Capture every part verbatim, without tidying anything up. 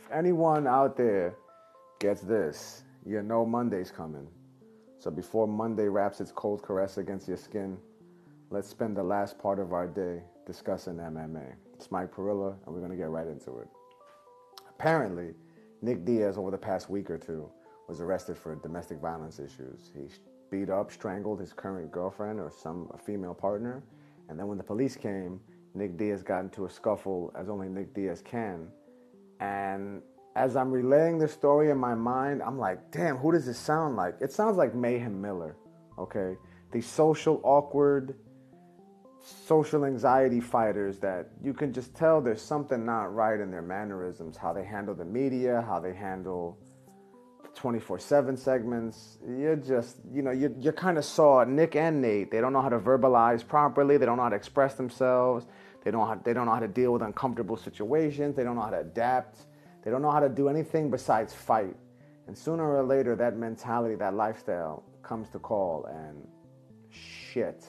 anyone out there gets this, you know Monday's coming. So before Monday wraps its cold caress against your skin, let's spend the last part of our day discussing M M A. It's Mike Perillo, and we're going to get right into it. Apparently, Nick Diaz, over the past week or two, was arrested for domestic violence issues. He beat up, strangled his current girlfriend or some a female partner, and then when the police came, Nick Diaz got into a scuffle, as only Nick Diaz can. And as I'm relaying this story in my mind, I'm like, damn, who does this sound like? It sounds like Mayhem Miller, okay? These social, awkward, social anxiety fighters that you can just tell there's something not right in their mannerisms, how they handle the media, how they handle twenty-four seven segments. You're just, you know, you you kind of saw Nick and Nate. They don't know how to verbalize properly. They don't know how to express themselves. They don't how, they don't know how to deal with uncomfortable situations. They don't know how to adapt. They don't know how to do anything besides fight. And sooner or later, that mentality, that lifestyle comes to call, and shit.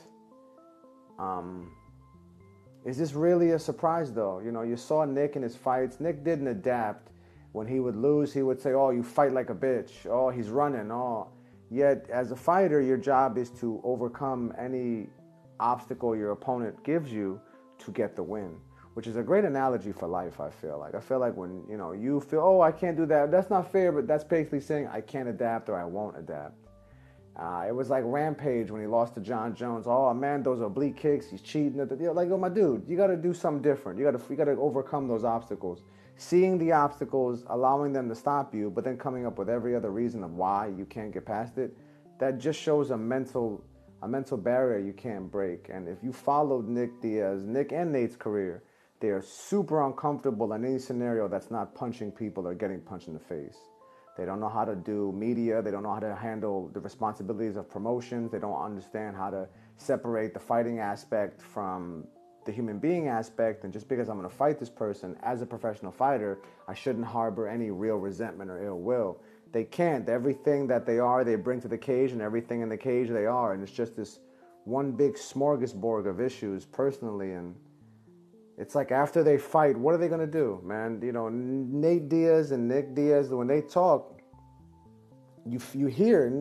Um, is this really a surprise, though? You know, you saw Nick in his fights. Nick didn't adapt. When he would lose, he would say, oh, you fight like a bitch. Oh, he's running. Oh. Yet, as a fighter, your job is to overcome any obstacle your opponent gives you to get the win, which is a great analogy for life, I feel like. I feel like when, you know, you feel, oh, I can't do that. That's not fair, but that's basically saying I can't adapt or I won't adapt. Uh, it was like Rampage when he lost to John Jones. Oh, man, those oblique kicks, he's cheating. Like, oh, my dude, you got to do something different. You got to you got to overcome those obstacles. Seeing the obstacles, allowing them to stop you, but then coming up with every other reason of why you can't get past it, that just shows a mental a mental barrier you can't break. And if you followed Nick Diaz, Nick and Nate's career, they are super uncomfortable in any scenario that's not punching people or getting punched in the face. They don't know how to do media. They don't know how to handle the responsibilities of promotions. They don't understand how to separate the fighting aspect from the human being aspect. And just because I'm going to fight this person as a professional fighter, I shouldn't harbor any real resentment or ill will. They can't. Everything that they are, they bring to the cage, and everything in the cage they are. And it's just this one big smorgasbord of issues personally. And it's like after they fight, what are they going to do, man? You know, Nate Diaz and Nick Diaz, when they talk, you you hear,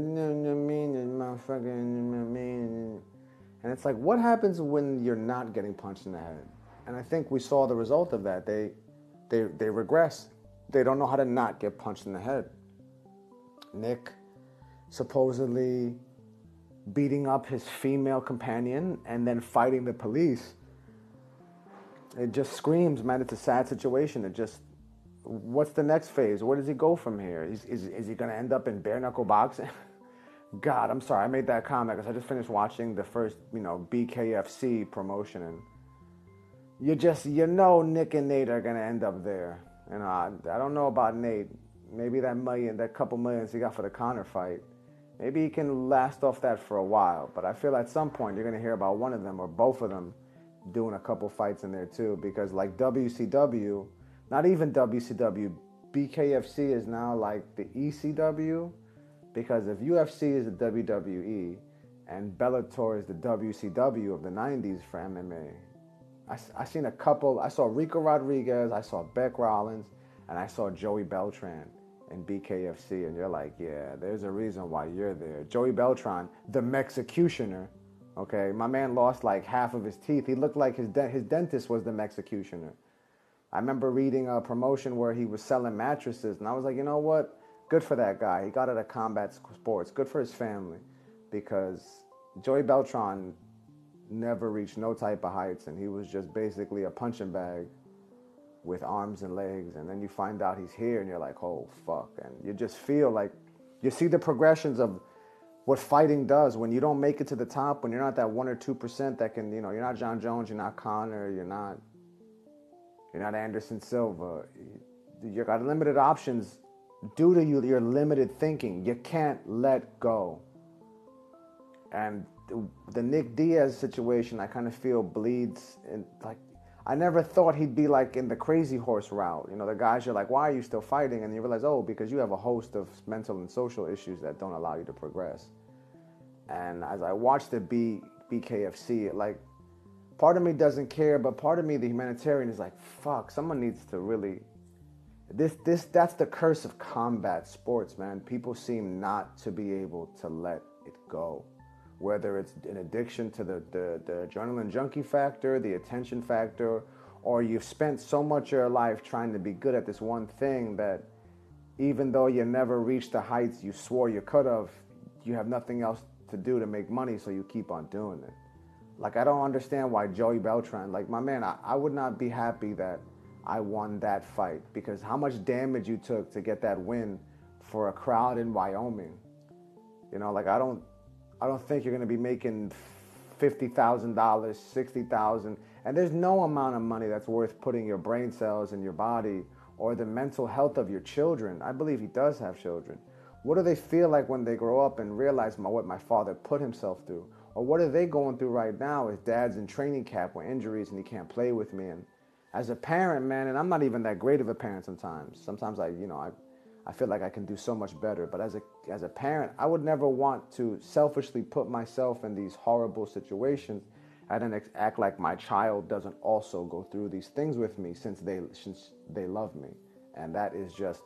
motherfucker, and it's like, what happens when you're not getting punched in the head? And I think we saw the result of that. They, they, they regress. They don't know how to not get punched in the head. Nick supposedly beating up his female companion and then fighting the police. It just screams, man, it's a sad situation. It just, what's the next phase? Where does he go from here? Is, is, is he going to end up in bare knuckle boxing? God, I'm sorry, I made that comment because I just finished watching the first, you know, B K F C promotion, and you just, you know, Nick and Nate are going to end up there. You know, I, I don't know about Nate. Maybe that million, that couple millions he got for the Conor fight, maybe he can last off that for a while. But I feel at some point you're going to hear about one of them or both of them doing a couple fights in there too, because like W C W, not even W C W, B K F C is now like the E C W. Because if U F C is the W W E and Bellator is the W C W of the nineties for M M A, I, I seen a couple, I saw Rico Rodriguez, I saw Beck Rollins, and I saw Joey Beltran in B K F C, and you're like, yeah, there's a reason why you're there. Joey Beltran, the Mexicutioner, okay? My man lost like half of his teeth. He looked like his, de- his dentist was the Mexicutioner. I remember reading a promotion where he was selling mattresses, and I was like, you know what? Good for that guy. He got out of combat sports. Good for his family, because Joey Beltran never reached no type of heights, and he was just basically a punching bag with arms and legs. And then you find out he's here, and you're like, oh, fuck. And you just feel like you see the progressions of what fighting does when you don't make it to the top, when you're not that one or two percent that can, you know, you're not John Jones, you're not Conor, you're not, you're not Anderson Silva. You got limited options. Due to you, your limited thinking, you can't let go. And the, the Nick Diaz situation, I kind of feel bleeds in, like, I never thought he'd be like in the crazy horse route. You know, the guys, you're like, why are you still fighting? And you realize, oh, because you have a host of mental and social issues that don't allow you to progress. And as I watched the B, BKFC, like, part of me doesn't care, but part of me, the humanitarian, is like, fuck, someone needs to really This, this, that's the curse of combat sports, man. People seem not to be able to let it go. Whether it's an addiction to the, the, the adrenaline junkie factor, the attention factor, or you've spent so much of your life trying to be good at this one thing that even though you never reached the heights you swore you could have, you have nothing else to do to make money, so you keep on doing it. Like, I don't understand why Joey Beltran, like, my man, I, I would not be happy that I won that fight, because how much damage you took to get that win for a crowd in Wyoming. You know, like, I don't I don't think you're going to be making fifty thousand dollars, sixty thousand dollars, and there's no amount of money that's worth putting your brain cells in your body or the mental health of your children. I believe he does have children. What do they feel like when they grow up and realize my, what my father put himself through? Or what are they going through right now? His dad's in training camp with injuries and he can't play with me. And as a parent, man, and I'm not even that great of a parent sometimes. Sometimes I, you know, I, I feel like I can do so much better. But as a, as a parent, I would never want to selfishly put myself in these horrible situations and then act like my child doesn't also go through these things with me since they, since they love me. And that is just,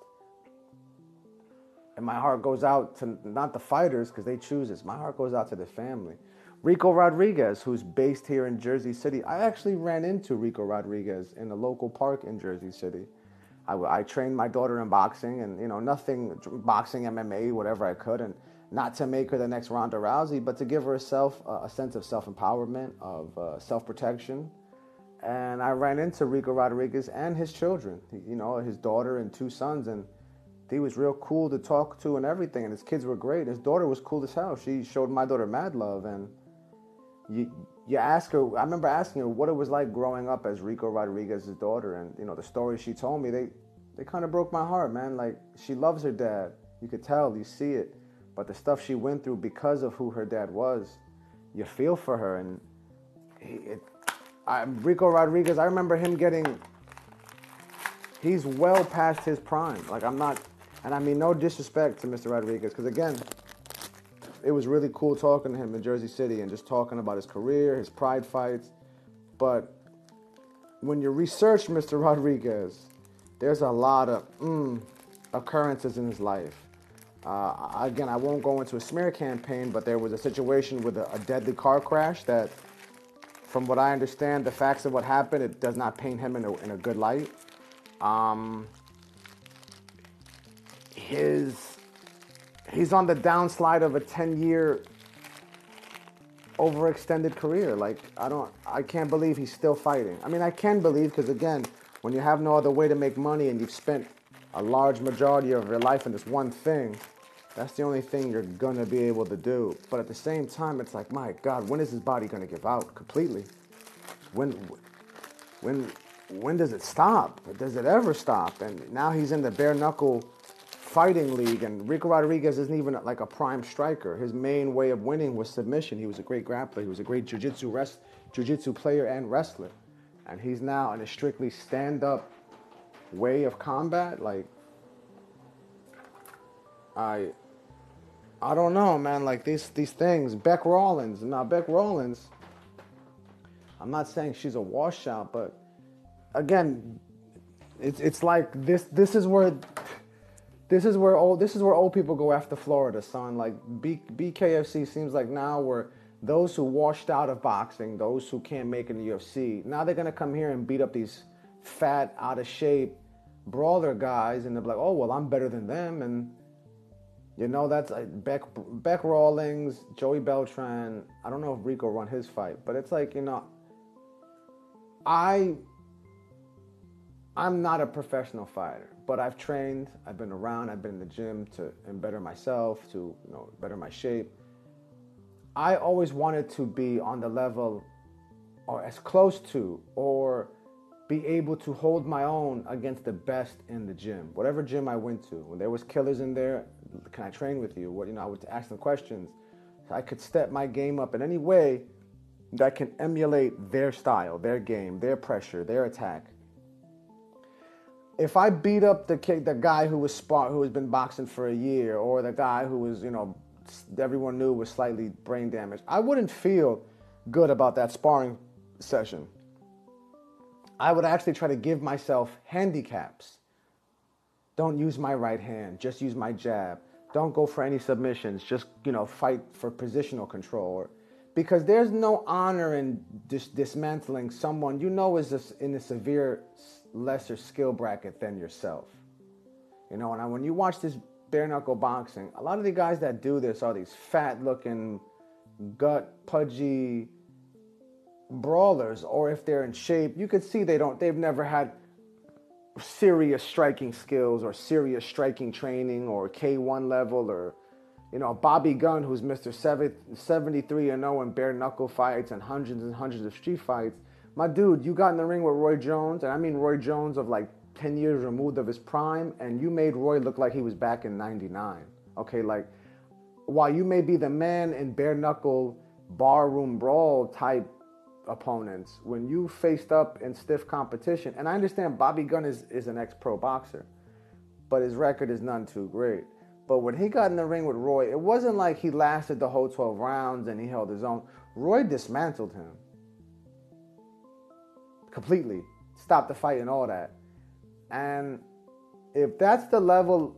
and my heart goes out to not the fighters because they choose this. My heart goes out to the family. Rico Rodriguez, who's based here in Jersey City. I actually ran into Rico Rodriguez in a local park in Jersey City. I, I trained my daughter in boxing and, you know, nothing, boxing, M M A, whatever I could. And not to make her the next Ronda Rousey, but to give her a, self, uh, a sense of self-empowerment, of uh, self-protection. And I ran into Rico Rodriguez and his children, you know, his daughter and two sons. And he was real cool to talk to and everything. And his kids were great. His daughter was cool as hell. She showed my daughter mad love. And You you ask her, I remember asking her what it was like growing up as Rico Rodriguez's daughter, and you know the stories she told me, they they kind of broke my heart, man. Like, she loves her dad, you could tell, you see it, but the stuff she went through because of who her dad was, you feel for her. And he, it, I, Rico Rodriguez, I remember him getting, he's well past his prime. Like, I'm not, and I mean no disrespect to Mister Rodriguez, because again, it was really cool talking to him in Jersey City and just talking about his career, his pride fights. But when you research Mister Rodriguez, there's a lot of mm, occurrences in his life. Uh, again, I won't go into a smear campaign, but there was a situation with a, a deadly car crash that, from what I understand, the facts of what happened, it does not paint him in a, in a good light. Um, his... He's on the downslide of a ten-year overextended career. Like, I don't, I can't believe he's still fighting. I mean, I can believe, because again, when you have no other way to make money and you've spent a large majority of your life in this one thing, that's the only thing you're gonna be able to do. But at the same time, it's like, my God, when is his body gonna give out completely? When, when, when does it stop? Does it ever stop? And now he's in the bare knuckle fighting league, and Rico Rodriguez isn't even like a prime striker. His main way of winning was submission. He was a great grappler. He was a great jiu-jitsu rest, jiu-jitsu player and wrestler. And he's now in a strictly stand-up way of combat. Like, I, I don't know, man. Like, these these things. Beck Rawlins. Now, Beck Rawlins, I'm not saying she's a washout, but again, it's it's like this. This is where. This is where old this is where old people go after Florida, son. Like, B, BKFC seems like now where those who washed out of boxing, those who can't make it in the U F C, now they're gonna come here and beat up these fat, out of shape brawler guys, and they're like, oh well, I'm better than them. And you know, that's like Beck Beck Rawlings, Joey Beltran. I don't know if Rico won his fight, but it's like, you know, I I'm not a professional fighter. But I've trained, I've been around, I've been in the gym to better myself, to, you know, better my shape. I always wanted to be on the level, or as close to, or be able to hold my own against the best in the gym. Whatever gym I went to, when there was killers in there, can I train with you? What, you know, I would ask them questions. So I could step my game up in any way that can emulate their style, their game, their pressure, their attack. If I beat up the kid, the guy who was spar, who has been boxing for a year, or the guy who was, you know, everyone knew was slightly brain damaged, I wouldn't feel good about that sparring session. I would actually try to give myself handicaps Don't use my right hand. Just use my jab. Don't go for any submissions. Just, you know, fight for positional control. Because there's no honor in dis- dismantling someone you know is a, in a severe, lesser skill bracket than yourself. You know, and when you watch this bare knuckle boxing, a lot of the guys that do this are these fat looking, gut pudgy brawlers. Or if they're in shape, you could see they don't, they've never had serious striking skills or serious striking training or K one level, or, you know, Bobby Gunn, who's Mister seventy-three and oh in bare knuckle fights and hundreds and hundreds of street fights. My dude, you got in the ring with Roy Jones, and I mean Roy Jones of like ten years removed of his prime, and you made Roy look like he was back in ninety-nine. Okay, like, while you may be the man in bare knuckle barroom brawl type opponents, when you faced up in stiff competition, and I understand Bobby Gunn is, is an ex-pro boxer, but his record is none too great. But when he got in the ring with Roy, it wasn't like he lasted the whole twelve rounds and he held his own. Roy dismantled him completely, stopped the fight and all that. And if that's the level,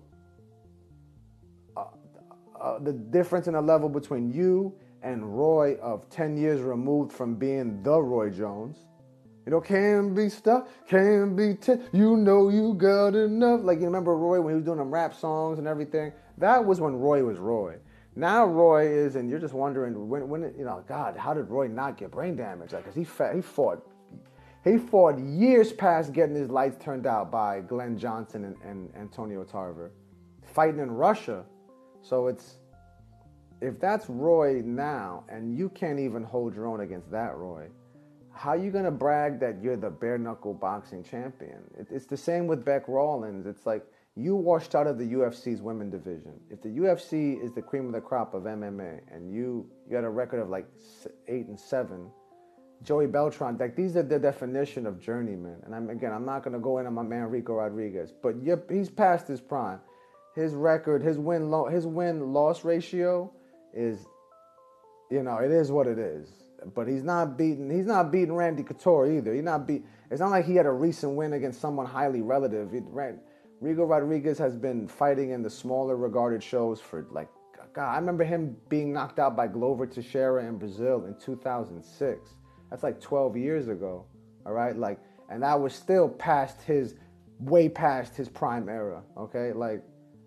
uh, uh, the difference in the level between you and Roy of ten years removed from being the Roy Jones, you know, can be stuff, can be, t- you know you got enough. Like, you remember Roy when he was doing them rap songs and everything? That was when Roy was Roy. Now Roy is, and you're just wondering, when, when you know, God, how did Roy not get brain damage? Like, cause he fought, he fought, he fought years past getting his lights turned out by Glenn Johnson and, and Antonio Tarver, fighting in Russia. So it's, if that's Roy now, and you can't even hold your own against that Roy, how are you going to brag that you're the bare-knuckle boxing champion? It, it's the same with Beck Rawlins. It's like, you washed out of the U F C's women division. If the U F C is the cream of the crop of M M A, and you, you got a record of like eight and seven, Joey Beltran, like, these are the definition of journeyman. And I'm, again, I'm not going to go in on my man Rico Rodriguez, but yep, he's past his prime. His record, his win, his win-loss ratio is, you know, it is what it is. But he's not beating, he's not beating Randy Couture either. He's not beat. It's not like he had a recent win against someone highly relative. It, right, Rigo Rodriguez has been fighting in the smaller regarded shows for like, God, I remember him being knocked out by Glover Teixeira in Brazil in two thousand six. That's like twelve years ago. All right, like, and that was still past his, way past his prime era. Okay, like,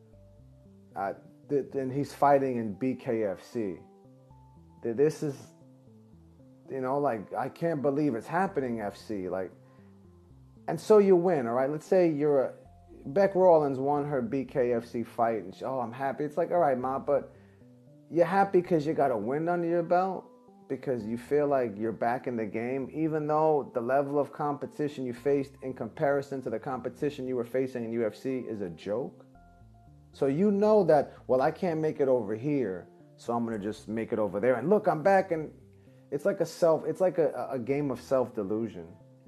uh, th- and he's fighting in B K F C. This is, you know, like, I can't believe it's happening, F C. Like, and so you win, all right? Let's say you're a, Beck Rawlins won her B K F C fight, and she, oh, I'm happy. It's like, all right, Ma, but you're happy because you got a win under your belt? Because you feel like you're back in the game, even though the level of competition you faced in comparison to the competition you were facing in U F C is a joke? So you know that, well, I can't make it over here, so I'm going to just make it over there. And look, I'm back, and it's like a self, it's like a, a game of self-delusion.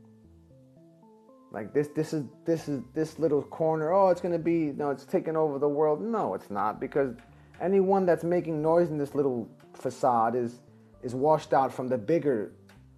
Like, this this is this is this little corner, oh, it's gonna be, no, it's taking over the world. No, it's not, because anyone that's making noise in this little facade is is washed out from the bigger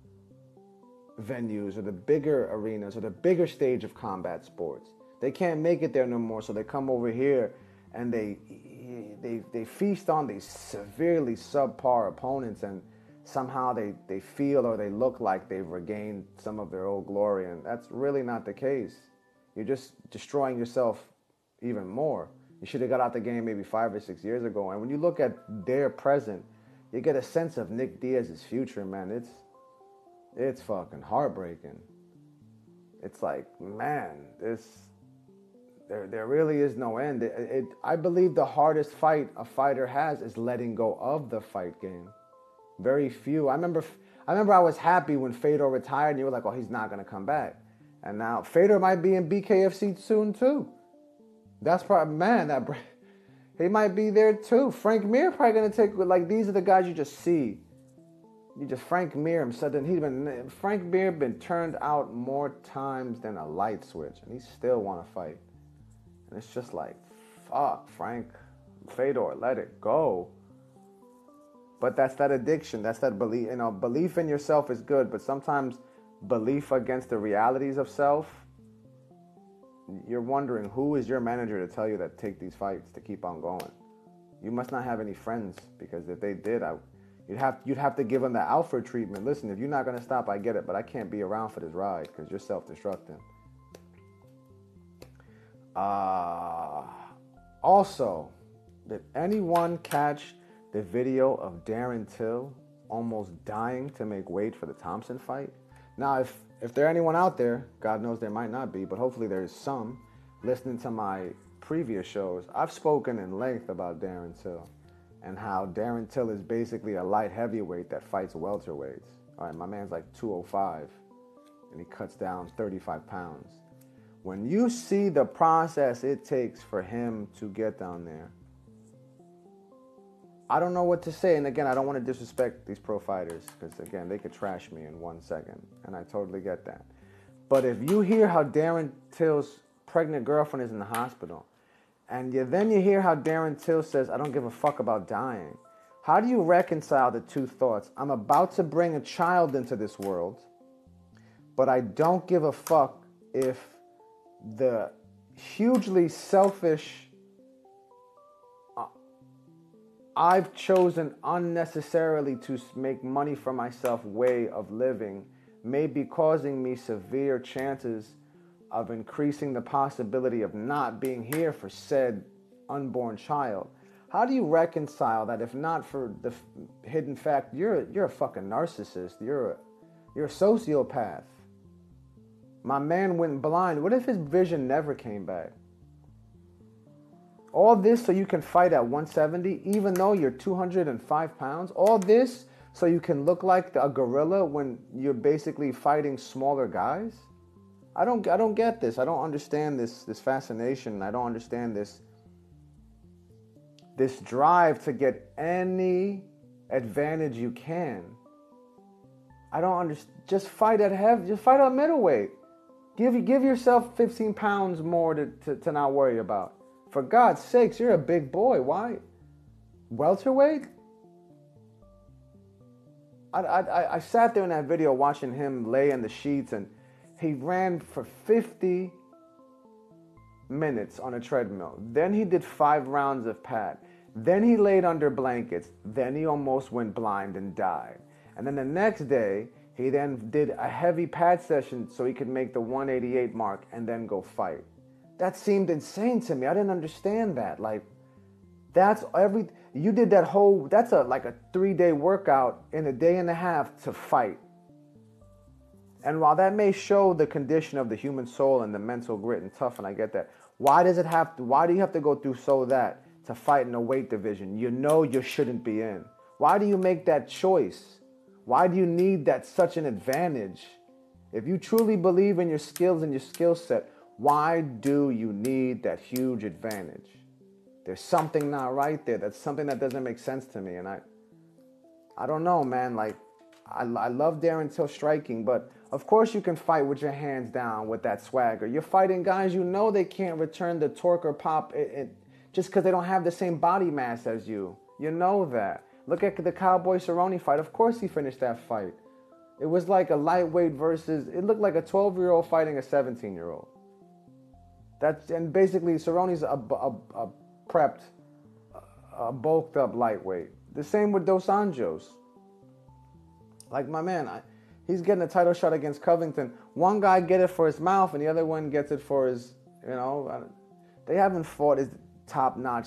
venues or the bigger arenas or the bigger stage of combat sports. They can't make it there no more, so they come over here and they they they feast on these severely subpar opponents, and somehow they, they feel or they look like they've regained some of their old glory, and that's really not the case. You're just destroying yourself even more. You should have got out the game maybe five or six years ago. And when you look at their present, you get a sense of Nick Diaz's future, man. It's it's fucking heartbreaking. It's like, man, this there there really is no end. It, it, I believe the hardest fight a fighter has is letting go of the fight game. Very few. I remember I remember I was happy when Fedor retired, and you were like, oh, he's not going to come back. And now Fedor might be in B K F C soon, too. That's probably, man, that he might be there, too. Frank Mir probably going to take, like, these are the guys you just see. You just, Frank Mir himself, he's been, Frank Mir been turned out more times than a light switch, and he still want to fight. And it's just like, fuck, Frank, Fedor, let it go. But that's that addiction. That's that belief. You know, belief in yourself is good, but sometimes belief against the realities of self you're wondering who is your manager to tell you that take these fights to keep on going. You must not have any friends, because if they did, I, you'd have you'd have to give them the Alfred treatment. Listen, if you're not gonna stop, I get it, but I can't be around for this ride because you're self-destructing. Uh, also, did anyone catch the video of Darren Till almost dying to make weight for the Thompson fight? Now, if if there anyone out there, God knows there might not be, but hopefully there's some, listening to my previous shows, I've spoken in length about Darren Till and how Darren Till is basically a light heavyweight that fights welterweights. All right, my man's like two oh five, and he cuts down thirty-five pounds. When you see the process it takes for him to get down there, I don't know what to say. And again, I don't want to disrespect these pro fighters because, again, they could trash me in one second, and I totally get that. But if you hear how Darren Till's pregnant girlfriend is in the hospital, and you, then you hear how Darren Till says, I don't give a fuck about dying, how do you reconcile the two thoughts? I'm about to bring a child into this world, but I don't give a fuck if the hugely selfish, uh, I've chosen unnecessarily to make money for myself way of living may be causing me severe chances of increasing the possibility of not being here for said unborn child. How do you reconcile that, if not for the f- hidden fact you're you're a fucking narcissist, you're a, you're a sociopath? My man went blind. What if his vision never came back? All this so you can fight at one seventy, even though you're two hundred five pounds? All this so you can look like a gorilla when you're basically fighting smaller guys? I don't I don't get this. I don't understand this this fascination. I don't understand this this drive to get any advantage you can. I don't understand. Just fight at heavy. Just fight at middleweight. Give give yourself fifteen pounds more to, to, to not worry about. For God's sakes, you're a big boy. Why? Welterweight? I, I, I sat there in that video watching him lay in the sheets, and he ran for fifty minutes on a treadmill. Then he did five rounds of pad. Then he laid under blankets. Then he almost went blind and died. And then the next day, he then did a heavy pad session so he could make the one eighty-eight mark and then go fight. That seemed insane to me. I didn't understand that. Like, that's every, you did that whole, that's a like a three-day workout in a day and a half to fight. And while that may show the condition of the human soul and the mental grit and tough, and I get that, why does it have to, why do you have to go through so that to fight in a weight division you know you shouldn't be in? Why do you make that choice? Why do you need that such an advantage? If you truly believe in your skills and your skill set, why do you need that huge advantage? There's something not right there. That's something that doesn't make sense to me. And I I don't know, man. Like, I, I love Darren Till striking, but of course you can fight with your hands down with that swagger. You're fighting guys you know they can't return the torque or pop it, it, just because they don't have the same body mass as you. You know that. Look at the Cowboy Cerrone fight. Of course he finished that fight. It was like a lightweight versus, it looked like a twelve-year-old fighting a seventeen-year-old. That's, and basically Cerrone's a, a, a prepped, a bulked up lightweight. The same with Dos Anjos. Like, my man, I, he's getting a title shot against Covington. One guy get it for his mouth and the other one gets it for his, you know, they haven't fought his top-notch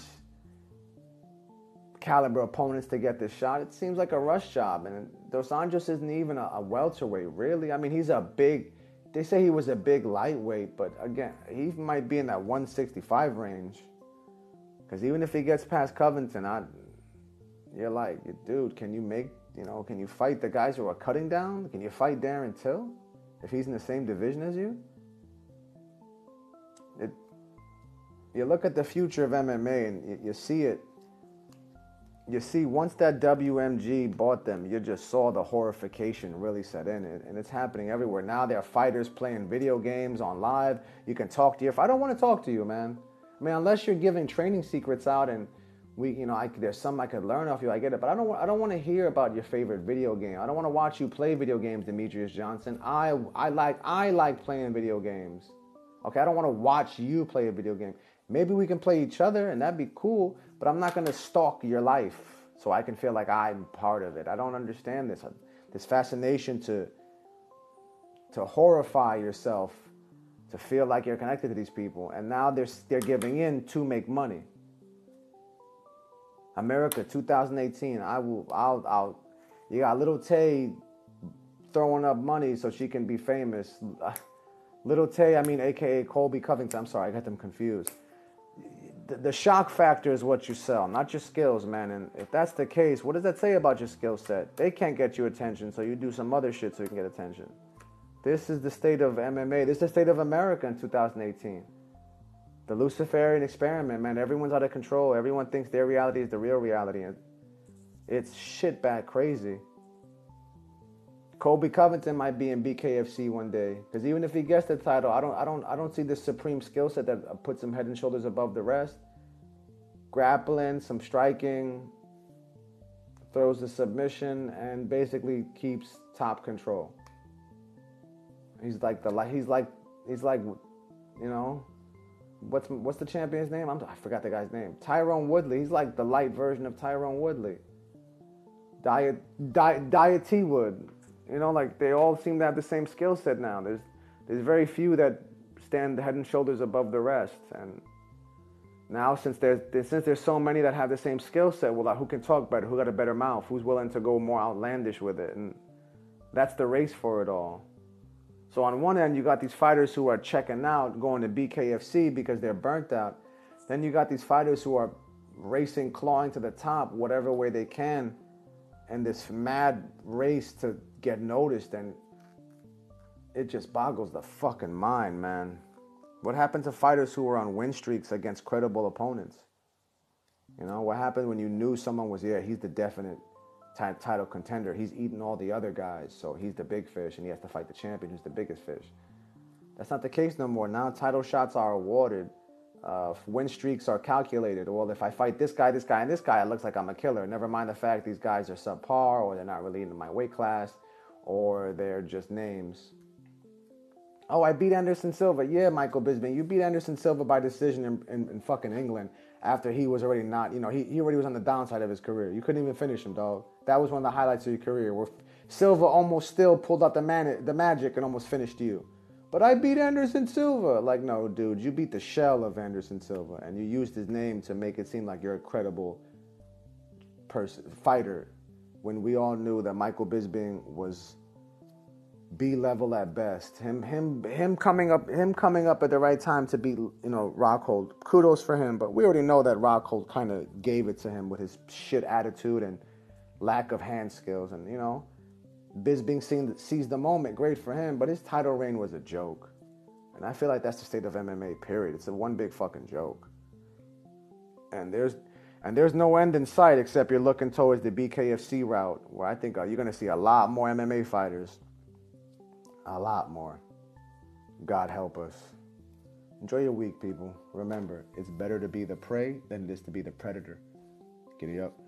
caliber opponents to get this shot. It seems like a rush job. And Dos Anjos isn't even a, a welterweight, really. I mean, he's a big, they say he was a big lightweight, but again, he might be in that one sixty-five range. Because even if he gets past Covington, I, you're like, dude, can you make, you know, can you fight the guys who are cutting down? Can you fight Darren Till if he's in the same division as you? It, you look at the future of M M A and you, you see it. You see, once that W M G bought them, you just saw the horrification really set in. And it's happening everywhere. Now there are fighters playing video games on live. You can talk to your... I don't want to talk to you, man. I mean, unless you're giving training secrets out and we, you know, I, there's some I could learn off you, I get it. But I don't, I don't want to hear about your favorite video game. I don't want to watch you play video games, Demetrius Johnson. I, I like, I like playing video games. Okay, I don't want to watch you play a video game. Maybe we can play each other and that'd be cool, but I'm not going to stalk your life so I can feel like I'm part of it. I don't understand this. This fascination to to horrify yourself, to feel like you're connected to these people, and now they're they're giving in to make money. America, two thousand eighteen. I will. I'll. I'll. You got Little Tay throwing up money so she can be famous. Little Tay, I mean, A K A Colby Covington. I'm sorry, I got them confused. The, the shock factor is what you sell, not your skills, man. And if that's the case, what does that say about your skill set? They can't get you attention, so you do some other shit so you can get attention. This is the state of M M A. This is the state of America in two thousand eighteen. The Luciferian experiment, man. Everyone's out of control. Everyone thinks their reality is the real reality. And it's shit bad crazy. Colby Covington might be in B K F C one day, because even if he gets the title, I don't, I don't, I don't see this supreme skill set that puts him head and shoulders above the rest. Grappling, some striking, throws the submission, and basically keeps top control. He's like the, he's like, he's like, you know, what's what's the champion's name? I'm, I forgot the guy's name. Tyrone Woodley. He's like the light version of Tyrone Woodley. Diet, Diet, Diet T Wood. You know, like they all seem to have the same skill set now. There's there's very few that stand head and shoulders above the rest. And now since there's since there's so many that have the same skill set, well, like, who can talk better? Who got a better mouth? Who's willing to go more outlandish with it? And that's the race for it all. So on one end, you got these fighters who are checking out, going to B K F C because they're burnt out. Then you got these fighters who are racing, clawing to the top, whatever way they can, and this mad race to get noticed, and it just boggles the fucking mind, man. What happened to fighters who were on win streaks against credible opponents? You know, what happened when you knew someone was, yeah, he's the definite t- title contender. He's eating all the other guys, so he's the big fish, and he has to fight the champion who's the biggest fish. That's not the case no more. Now title shots are awarded. Uh, win streaks are calculated. Well, if I fight this guy, this guy, and this guy, it looks like I'm a killer. Never mind the fact these guys are subpar, or they're not really into my weight class, or they're just names. Oh, I beat Anderson Silva. Yeah, Michael Bisping, you beat Anderson Silva by decision in, in, in fucking England after he was already not, you know, he, he already was on the downside of his career. You couldn't even finish him, dog. That was one of the highlights of your career, where Silva almost still pulled out the man, the magic and almost finished you. But I beat Anderson Silva. Like, no, dude, you beat the shell of Anderson Silva, and you used his name to make it seem like you're a credible person, fighter, when we all knew that Michael Bisping was B-level at best. Him, him, him coming up, him coming up at the right time to beat, you know, Rockhold. Kudos for him, but we already know that Rockhold kind of gave it to him with his shit attitude and lack of hand skills, and you know. Bisping seized the moment, great for him, but his title reign was a joke. And I feel like that's the state of M M A, period. It's a one big fucking joke. And there's and there's no end in sight except you're looking towards the B K F C route, where I think uh, you're going to see a lot more M M A fighters. A lot more. God help us. Enjoy your week, people. Remember, it's better to be the prey than it is to be the predator. Giddy up.